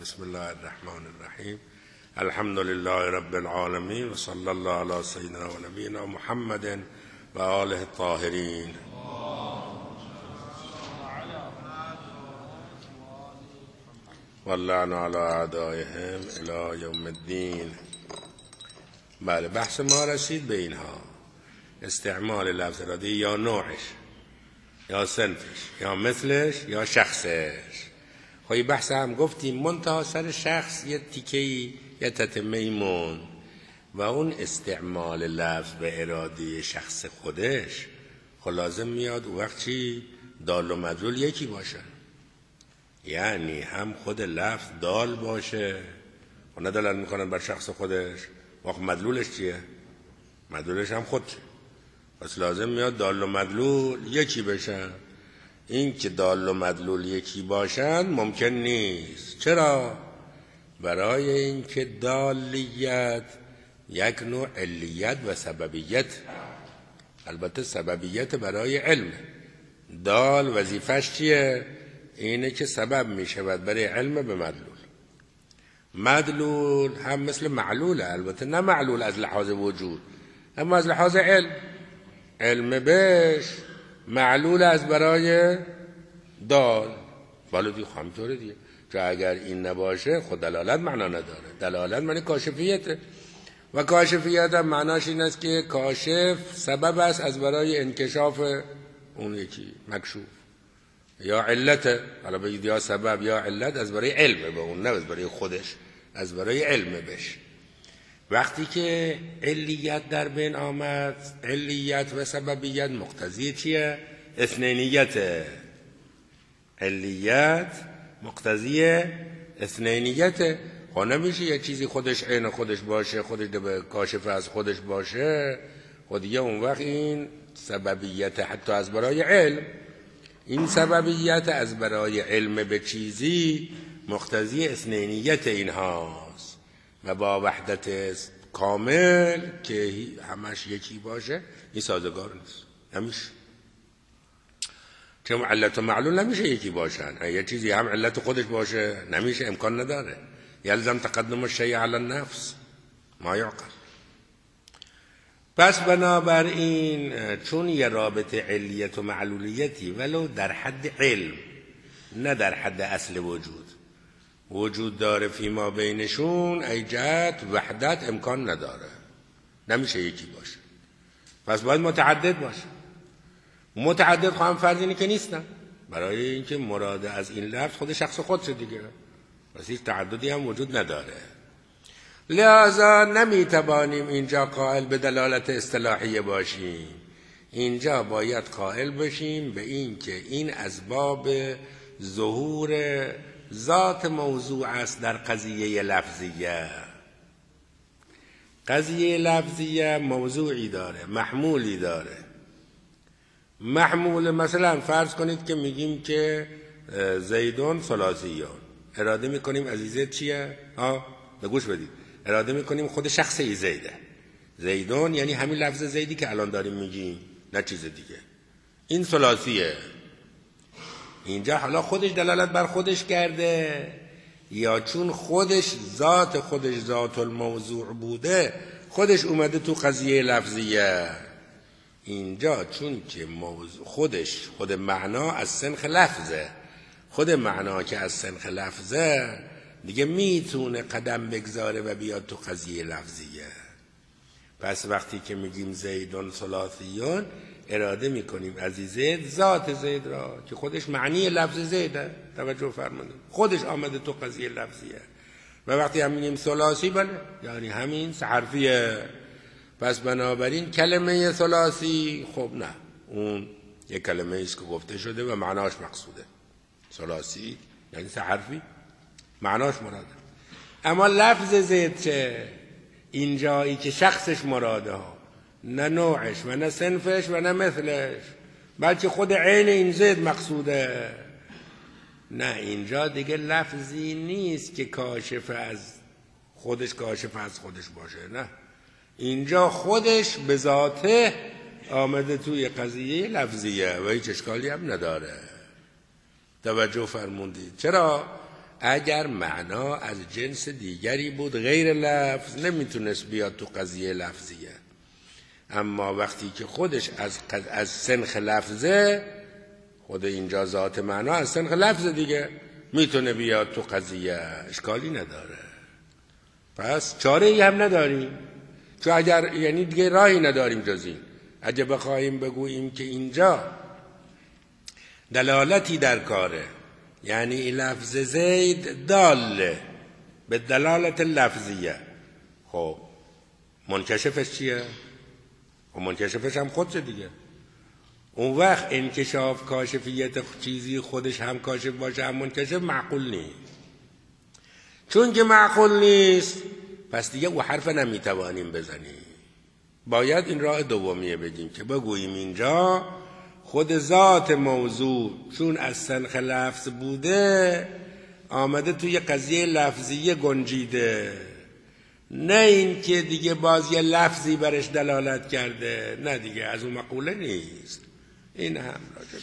بسم الله الرحمن الرحیم. الحمد لله رب العالمین و صلی الله علی سیدنا و نبینا محمد و آله الطاهرین. واللعن علی اعدائهم الی یوم الدین. بله، بحث ما رسید به اینها: استعمال لفظ ارادی، یا نوعش، یا صنفش، یا مثلش، یا شخصش. خواهی بحث هم گفتیم منتها سر شخص یه تیکه‌ای، یه تتمه‌ای مون، و اون استعمال لفظ به ارادی شخص خودش خب لازم میاد او وقت چی؟ دال و مدلول یکی باشه. یعنی هم خود لفظ دال باشه و ندالت میکنن بر شخص خودش، وقت مدلولش چیه؟ مدلولش هم خود چه؟ پس لازم میاد دال و مدلول یکی بشن. این که دال و مدلول یکی باشن ممکن نیست. چرا؟ برای اینکه دالیت یک نوع علیت و سببیت، البته سببیت برای علم. دال وظیفش چیه؟ اینه که سبب میشود برای علم به مدلول. مدلول هم مثل معلوله، البته نه معلول از لحاظ وجود، اما از لحاظ علم. علم بهش معلول از برای دال. ولی دیگه همینطوره دیگه، چون اگر این نباشه خود دلالت معنا نداره. دلالت معنی کاشفیته، و کاشفیت هم معناش این است که کاشف سبب است از برای انکشاف اون یکی مکشوف، یا علت. حالا بگید یا سبب یا علت، از برای علم به اون، نه از برای خودش، از برای علم بش. وقتی که علیت در بین آمد، علیت و سببیت مقتضی چیه؟ اثنینیت. علیت مقتضی اثنینیت. خب نمیشه یه چیزی خودش عین خودش باشه، خودش کاشف از خودش باشه، خب دیگه اون وقت این سببیت حتی از برای علم، این سببیت از برای علم به چیزی مقتضی اثنینیت اینهاست. و با وحدت کامل که همش یکی باشه این سازگار نیست، نمیشه. چون علت و معلول نمیشه یکی باشن. یه چیزی هم علت خودش باشه نمیشه، امکان نداره. یلزم تقدم الشیء علی النفس، ما یعقل. پس بنابراین چون یه رابطه علیت و معلولیتی ولو در حد علم، نه در حد اصل وجود داره فیما بینشون، ای جهت وحدت امکان نداره، نمیشه یکی باشه. پس باید متعدد باشه. متعدد خواهم فرض اینه که نیستن، برای اینکه مراد از این لفظ خود شخص خودشه دیگه، پس هیچ تعددی هم وجود نداره. لذا نمیتوانیم اینجا قائل به دلالت اصطلاحیه باشیم. اینجا باید قائل باشیم به این که این اسباب ظهور ذات موضوع است در قضیه لفظیه. قضیه لفظیه موضوعی داره، محمولی داره. محمول مثلا فرض کنید که میگیم که زیدون ثلاثیون، اراده میکنیم از زید چیه؟ به گوش بدید. اراده میکنیم خود شخص زیده. زیدون یعنی همین لفظ زیدی که الان داریم میگیم، نه چیز دیگه. این ثلاثیه. اینجا حالا خودش دلالت بر خودش کرده، یا چون خودش ذات الموضوع بوده خودش اومده تو قضیه لفظیه. اینجا چون که خود معنا از سنخ لفظه، خود معنا که از سنخ لفظه دیگه میتونه قدم بگذاره و بیاد تو قضیه لفظیه. پس وقتی که میگیم زیدون ثلاثیون، اراده میکنیم از زید ذات زید را که خودش معنی لفظ زیده. توجه فرمایید، خودش آمده تو قضیه لفظیه. و وقتی هم میگیم ثلاثی، بله یعنی همین سه حرفیه. پس بنابراین کلمه ثلاثی، خب نه، اون یک کلمه است که گفته شده و معناش مقصوده. ثلاثی یعنی سه حرفی، معناش مراده. اما لفظ زید چه؟ این جایی که شخصش مراده ها، نه نوعش و نه صنفش و نه مثلش، بلکه خود عین این زید مقصوده. نه، اینجا دیگه لفظی نیست که کاشف از خودش باشه. نه، اینجا خودش به ذاته آمده توی قضیه لفظیه و هیچ اشکالی هم نداره. توجه فرموندید؟ چرا؟ اگر معنا از جنس دیگری بود غیر لفظ نمیتونست بیاد تو قضیه لفظیه. اما وقتی که خودش از سنخ لفظه، خود اینجا ذات معنا از سنخ لفظ دیگه، میتونه بیاد تو قضیه، اشکالی نداره. پس چاره ای هم نداریم، چون اگر یعنی دیگه راهی نداریم جز این. اگه بخوایم بگوییم که اینجا دلالتی در کاره، یعنی لفظ زید داله به دلالت لفظیه، خب منکشفش چیه؟ و منکشفش هم خودشه دیگه. اون وقت انکشاف کاشفیت چیزی خودش هم کاشف باشه هم منکشف معقول نیست. چون که معقول نیست پس دیگه او حرف نمیتوانیم بزنیم. باید این راه دومیه بگیم که بگوییم اینجا خود ذات موضوع چون از سنخ لفظ بوده آمده توی قضیه لفظیه گنجیده، نه این که دیگه باز یه لفظی برش دلالت کرده، نه دیگه از اون مقوله نیست. این هم راجب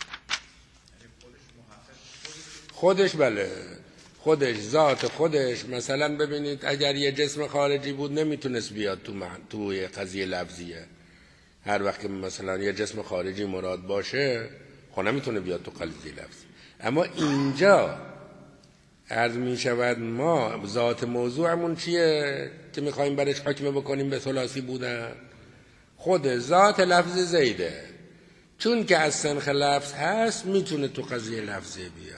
خودش، بله خودش ذات خودش. مثلا ببینید اگر یه جسم خارجی بود نمیتونست بیاد توی قضیه لفظیه. هر وقت که مثلا یه جسم خارجی مراد باشه خب نمیتونه بیاد تو قضیه لفظی. اما اینجا عرض می شود ما ذات موضوعمون چیه که میخوایم برش حکم بکنیم به ثلاثی بودن؟ خود ذات لفظ زیده، چون که از سنخ لفظ هست میتونه تو قضیه لفظی بیاد.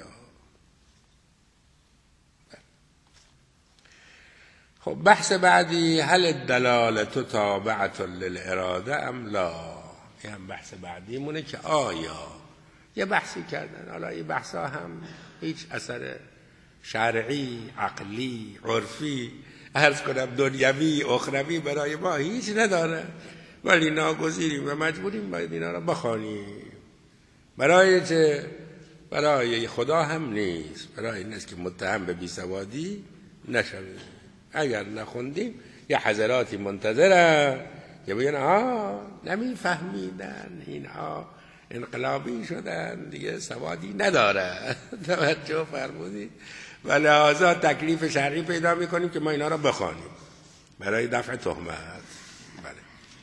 خب بحث بعدی، هل الدلاله تابعه للاراده ام لا؟ این هم بحث بعدی مونه که آیا یه بحثی کردن، حالا این بحثا هم هیچ اثر شرعی، عقلی، عرفی، عرض کنم دنیوی، اخروی برای ما هیچ نداره، ولی ناگزیریم و مجبوریم باید اینا را بخوانیم. برای چه؟ برای خدا هم نیست، برای این است که متهم به بیسوادی نشویم. اگر نخوندیم یه حضراتی منتظرن که بگن نمیفهمیدن، اینها انقلابی شدن دیگه سوادی نداره. توجه فرمودید؟ و لحاظا تکلیف شرعی پیدا میکنیم که ما اینا را بخوانیم برای دفع تهمت. بله.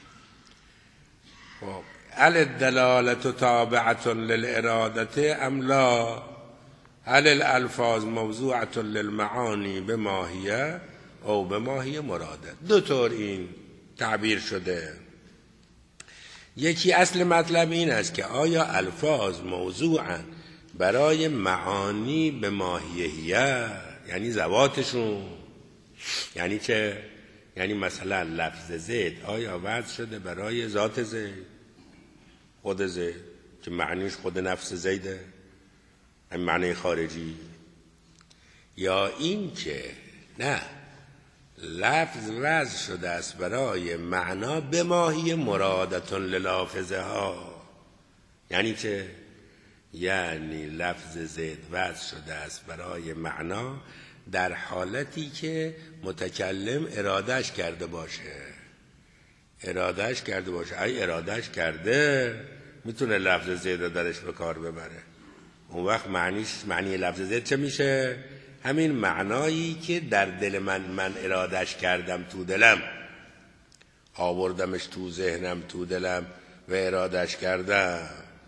خب هل الدلاله تابعه للاراده ام لا؟ هل الالفاظ موضوعه للمعانی بماهیه او بماهیه مراده؟ دو طور این تعبیر شده. یکی اصل مطلب این است که آیا الفاظ موضوعن برای معانی به ماهیه، یعنی ذواتشون، یعنی چه؟ یعنی مثلا لفظ زید آیا وضع شده برای ذات زید، خود زید که معنیش خود نفس زیده، این معنی خارجی، یا این که نه لفظ وضع شده است برای معنا به ماهی مرادتون للافظه ها. یعنی چه؟ یعنی لفظ زید وضع شده است برای معنا در حالتی که متکلم ارادهش کرده باشه. ارادهش کرده باشه، ای ارادهش کرده میتونه لفظ زید رو درش به کار ببره. اون وقت معنی لفظ زید چه میشه؟ همین معنایی که در دل من ارادهش کردم، تو دلم آوردمش، تو ذهنم، تو دلم و ارادهش کردم.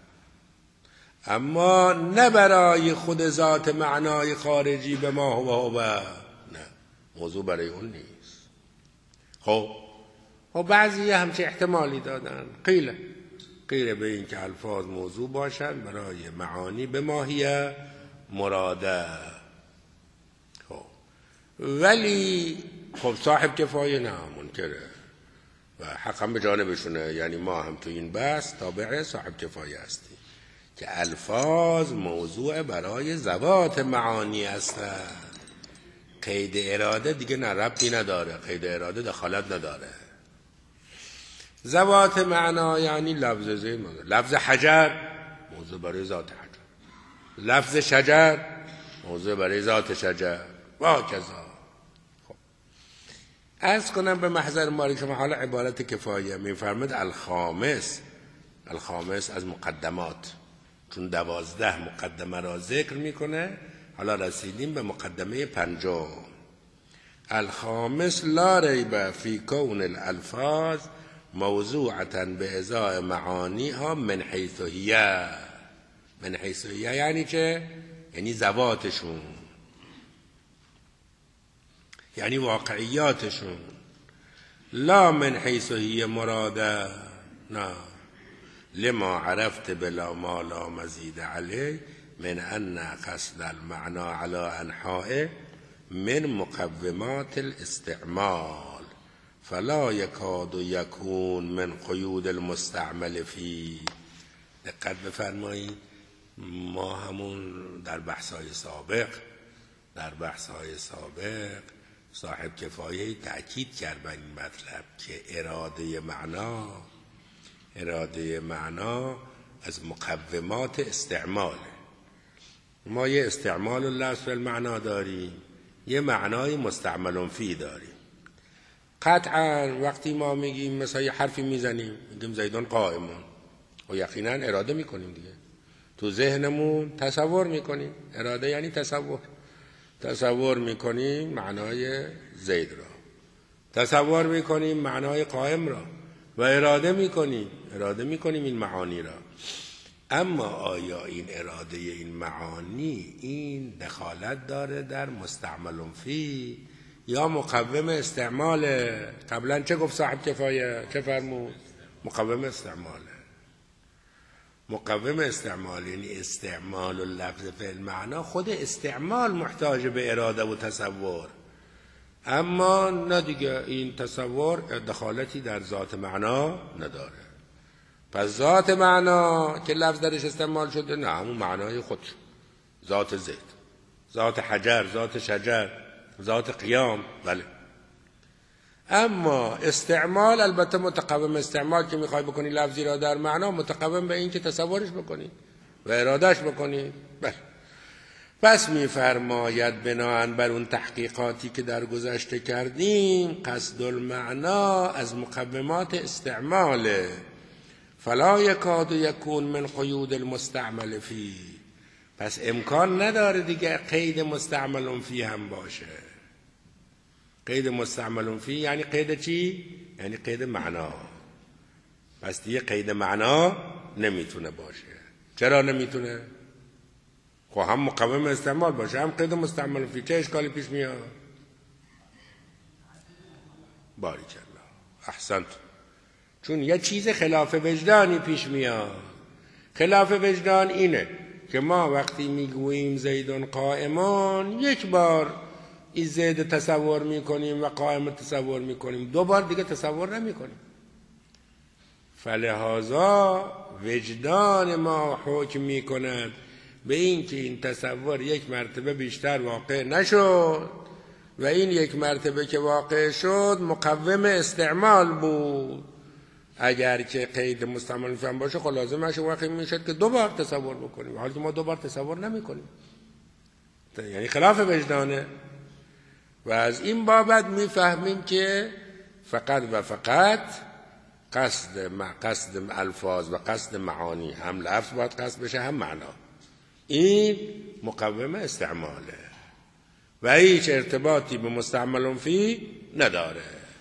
اما نه برای خود ذات معنای خارجی به ما هو، نه، موضوع برای اون نیست. خب بعضی همچه احتمالی دادن، قیل به این که الفاظ موضوع باشن برای معانی به ماهیه مراده. ولی خب صاحب کفایه نه منکره و حقا به جانبشونه، یعنی ما هم تو این بحث تابع صاحب کفایه هستیم که الفاظ موضوع برای ذوات معانی هستن. قید اراده دیگه نه، ربطی نداره، قید اراده دخالت نداره. ذوات معنا یعنی لفظ زید، لفظ حجر موضوع برای ذات حجر، لفظ شجر موضوع برای ذات شجر و کذا. عرض کنم به محضر مالی که حالا عبارت کفایه میفرمد الخامس از مقدمات، چون 12 مقدمه را ذکر میکنه حالا رسیدیم به مقدمه 5. الخامس لا ریب فی کون الالفاظ موضوعة به ازاء معانیها من حیث هی. من حیث هی یعنی چه؟ یعنی ذواتشون، یعنی واقعیاتشون. لا من حیث هی مراده، نه، لما عرفت بلا ما لا مزید علیه من ان قصد المعنى على انحائه من مقومات الاستعمال فلا یکاد یکون من قیود المستعمل فی. دقت بفرمایید، ما همون در بحث‌های سابق صاحب کفایه تأکید کرد بر این مطلب که اراده معنا از مقومات استعماله. ما یه استعمال اللفظ المعنا داریم، یه معنای مستعمل فی داریم. قطعا وقتی ما میگیم مثلا یه حرفی میزنیم میگیم زیدون قائمون، و یقینا اراده میکنیم دیگه، تو ذهنمون تصور میکنیم. اراده یعنی تصور میکنیم معنای زید را، تصور میکنیم معنای قائم را و اراده میکنیم این معانی را. اما آیا این اراده این معانی این دخالت داره در مستعمل فی یا مقوم استعماله؟ قبلا چه گفت صاحب کفایه؟ چه فرمود؟ مقوم استعمال یعنی استعمال اللفظ فی المعنا. خود استعمال محتاج به اراده و تصور، اما نه دیگه، این تصور دخالتی در ذات معنا نداره. پس ذات معنا که لفظ درش استعمال شده نه، همون معنای خود، ذات زید، ذات حجر، ذات شجر، ذات قیام، بله. اما استعمال البته متقوم استعمال که میخوای بکنی لفظی را در معنا، متقوم به این که تصورش بکنی و ارادهش بکنی، بله. پس میفرماید بناهن بر اون تحقیقاتی که در گذشته کردیم قصد المعنا از مقومات استعماله، فلا یکاد یکون من قیود المستعمل فی. پس امکان نداره دیگه قید مستعمل فی هم باشه. قید مستعمل فی یعنی قید چی؟ یعنی قید معنا. پس دیگه قید معنا نمیتونه باشه. چرا نمیتونه؟ خب هم مقوم استعمال باشه هم قید مستعمل فی، چه اشکالی پیش میاد؟ باریکالله، احسنت. چون یه چیز خلاف وجدانی پیش میاد. خلاف وجدان اینه که ما وقتی میگوییم زیدون قائمان، یک بار این زید تصور میکنیم و قائم تصور میکنیم، 2 بار دیگه تصور نمیکنیم. فلهذا وجدان ما حکم میکند به این که این تصور یک مرتبه بیشتر واقع نشد و این یک مرتبه که واقع شد مقوم استعمال بود. اگر که قید مستعمل فهم باشه خب لازمش واقع میشد که 2 بار تصور بکنیم، حالی که ما 2 بار تصور نمیکنیم، یعنی خلاف وجدانه. و از این بابت میفهمیم که فقط قصد الفاظ و قصد معانی، هم لفظ باید قصد بشه هم معنا، این مقوم استعماله و هیچ ارتباطی به مستعمل فی نداره.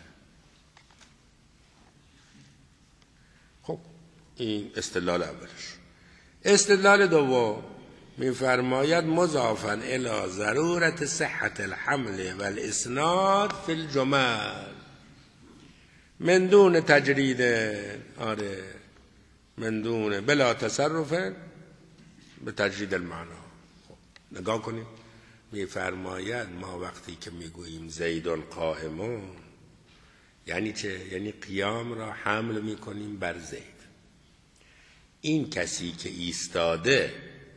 خب این استدلال اولش. استدلال دوم می‌فرماید مضافاً الی ضرورت صحت الحمل والاسناد فی الجمل من دون تجرید، من دون بلا تصرف به تجرید المعنا. خب نگاه کنیم، می‌فرماید ما وقتی که میگوییم زیدون قائمون یعنی چه؟ یعنی قیام را حمل میکنیم بر زید. این کسی که ایستاده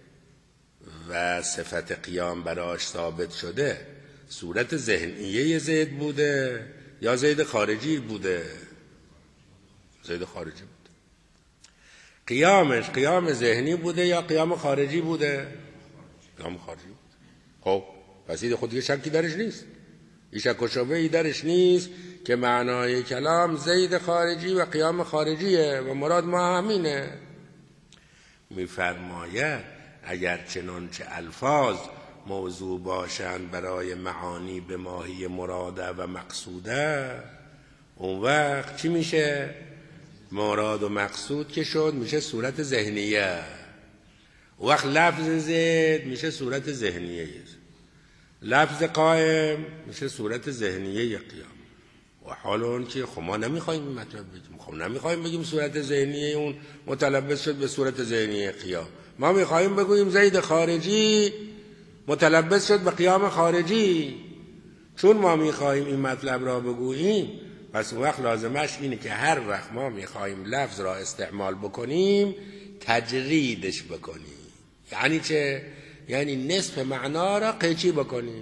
و صفت قیام براش ثابت شده صورت ذهنیه زید بوده یا زید خارجی بوده؟ زید خارجی بوده. قیامش قیام ذهنی بوده یا قیام خارجی بوده؟ قیام خارجی بوده. خب پس این خودی شکی درش نیست، این شک و شبهه‌ای درش نیست که معنای کلام زید خارجی و قیام خارجیه و مراد ما همینه. میفرماید اگر چنانچه الفاظ موضوع باشند برای معانی به ماهی مراده و مقصوده، اون وقت چی میشه؟ مراد و مقصود که شد میشه صورت ذهنیه. اون وقت لفظ زید میشه صورت ذهنیه، لفظ قائم میشه صورت ذهنیه قیام. و حال اون که خب ما نمیخوایم این مطلب بگیم، خب نمیخوایم بگیم صورت ذهنیه اون متلبس شد به صورت ذهنیه قیام. ما میخوایم بگوییم زید خارجی متلبس شد به قیام خارجی. چون ما میخوایم این مطلب را بگوییم، پس اون وقت لازمش اینه که هر وقت ما میخوایم لفظ را استعمال بکنیم تجریدش بکنیم. یعنی چه؟ یعنی نصف معنا را قیچی بکنیم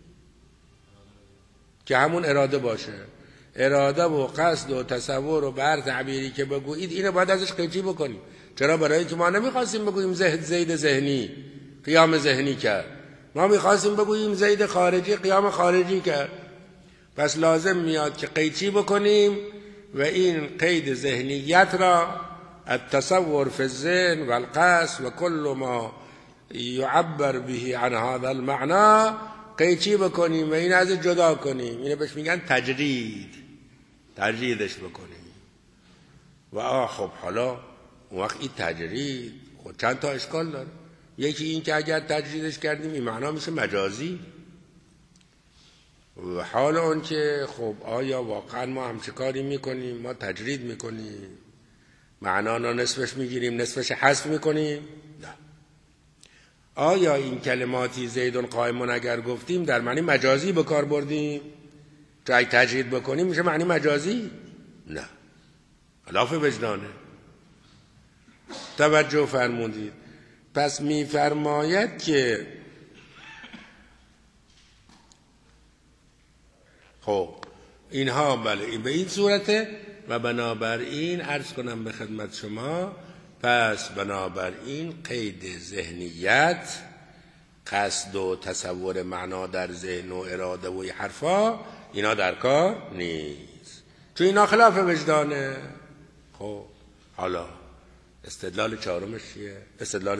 که همون اراده باشه. اراده و قصد و تصور و بر تعبیری که بگویید اینو باید ازش قیچی بکنیم. چرا؟ برای که ما نمیخواستیم بگوییم زید ذهنی قیام ذهنی کرد، ما میخواستیم بگوییم زید خارجی قیام خارجی کرد. پس لازم میاد که قیچی بکنیم و این قید ذهنیت را التصور فی الذهن و القصد و کل ما یعبر به عن هذا المعنى قیچی بکنیم و این از جدا کنیم. اینو بهش میگن تجریدش بکنیم. و خب حالا اون وقت این تجرید خود چند تا اشکال داره. یکی این که اگر تجریدش کردیم این معنا میشه مجازی. و حال اون که خب آیا واقعا ما همچه کاری میکنیم؟ ما تجرید میکنیم، معنا را نصفش میگیریم نصفش حذف میکنیم؟ نه. آیا این کلماتی زیدون قائمون اگر گفتیم در معنی مجازی به کار بردیم؟ جای تجرید بکنیم میشه معنی مجازی؟ نه، خلاف وجدانه. توجه فرمودید. پس میفرماید که خب اینها بله این به این صورته و بنابراین عرض کنم به خدمت شما، پس بنابراین قید ذهنیت، قصد و تصور معنا در ذهن و اراده و حرفا اینا در کار نیست، چون اینا خلاف وجدانه. خب حالا استدلال چهارمش چیه؟ استدلال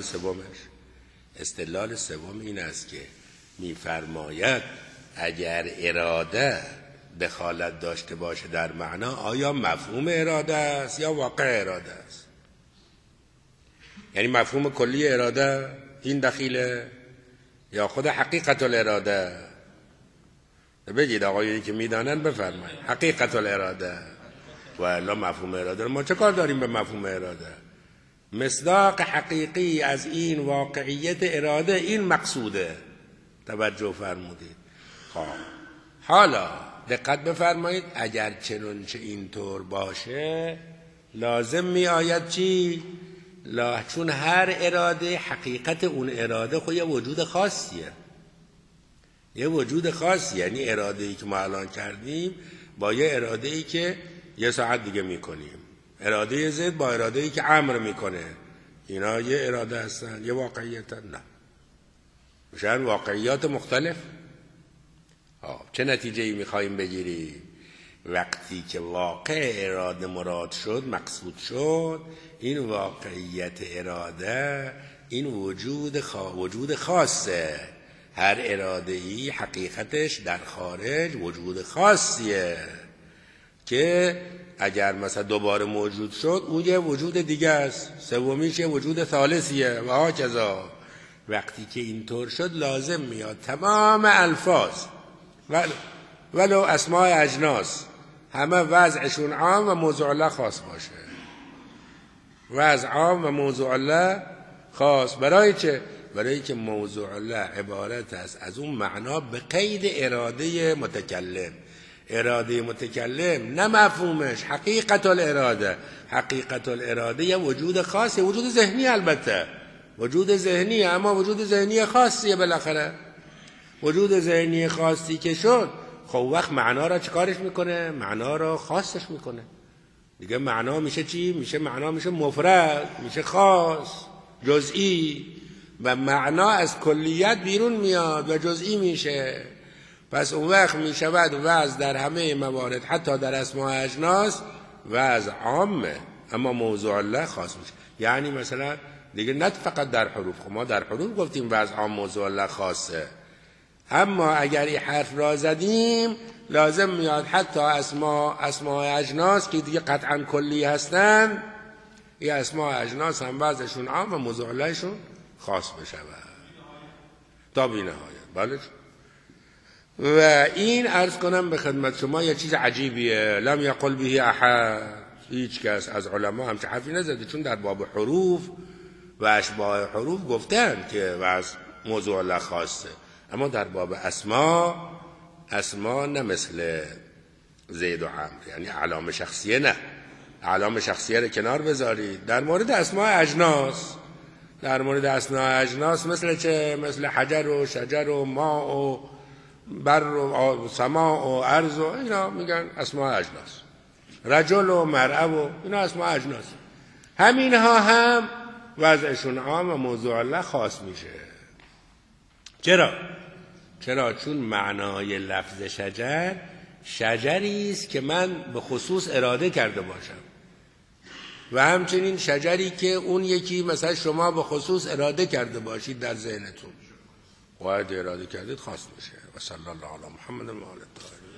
سوم این است که میفرماید اگر اراده دخالت داشته باشه در معنا، آیا مفهوم اراده است یا واقع اراده است؟ یعنی مفهوم کلی اراده این دخیله یا خود حقیقت الاراده؟ بگید آقایونی که میدانن بفرمایید. حقیقت الاراده و الا مفهوم اراده. ما چه کار داریم به مفهوم اراده؟ مصداق حقیقی از این واقعیت اراده این مقصوده. توجه فرمودید. خب حالا دقت بفرمایید، اگر چنانچه اینطور باشه لازم می آید چی؟ چون هر اراده حقیقت اون اراده خود یه وجود خاصیه، یه وجود خاصی. یعنی اراده‌ای که ما الان کردیم با یه اراده‌ای که یه ساعت دیگه میکنیم، اراده زید با اراده‌ای که امر میکنه، اینا یه اراده هستن یه واقعیتن؟ نه، میشن واقعیات مختلف. چه نتیجه‌ای میخواییم بگیریم؟ وقتی که واقع اراده مراد شد، مقصود شد، این واقعیت اراده این وجود خاصه. هر اراده‌ای حقیقتش در خارج وجود خاصیه که اگر مثلا دوباره موجود شد اون یه وجود دیگه است، سومیش یه وجود ثالثیه و هاکذا. وقتی که اینطور شد لازم میاد تمام الفاظ ولو اسماء اجناس همه وضعشون عام و موضوع الله خاص باشه. وضع عام و موضوع الله خاص. برای چه؟ برای که موضوع الله عبارت است از اون معنا به قید اراده متکلم. اراده متکلم نه مفهومش حقیقت الاراده. حقیقت الاراده یه وجود خاصه، وجود ذهنی، البته وجود ذهنی، اما وجود ذهنی خاصیه. بالاخره وجود ذهنی خاصی که شد، خب وقت معنا را چیکارش میکنه؟ معنا را خاصش میکنه دیگه. معنا میشه چی؟ معنا میشه مفرد، میشه خاص، جزئی، و معنا از کلیت بیرون میاد و جزئی میشه. پس اون وقت میشود وضع در همه موارد، حتی در اسماء اجناس وضع عامه، اما موضوع الله خاص میشه. یعنی مثلا دیگه نه فقط در حروف، خب ما در حروف گفتیم وضع عام موضوع الله خاصه، اما اگر این حرف را زدیم لازم میاد حتی اسماء اجناس که دیگه قطعا کلی هستن، این اسماء اجناس هم وضعشون عام و موضوع لهشون خاص بشود تا بی نهایت. بله. و این عرض کنم به خدمت شما یه چیز عجیبیه، لم یقل به احد، هیچ کس از علما همچه حرفی نزده، چون در باب حروف و اشباح حروف گفتن که وضع موضوع الله خاصه، اما در باب اسما نه مثل زید و عمرو، یعنی علامه شخصیه نه، علامه شخصیه رو کنار بذارید. در مورد اسماء اجناس مثل چه؟ مثل حجر و شجر و ماء و بر و سماء و ارض و اینا میگن اسماء اجناس، رجل و مرأة و اینا اسماء اجناس. همینها هم وضعشون عام و موضوع الله خاص میشه. چرا؟ چون معنای لفظ شجری است که من به خصوص اراده کرده باشم و همچنین شجری که اون یکی مثلا شما به خصوص اراده کرده باشید در ذهنتون، باید اراده کردید خاص میشه. و صلی الله علی محمد و آله الطاهرین.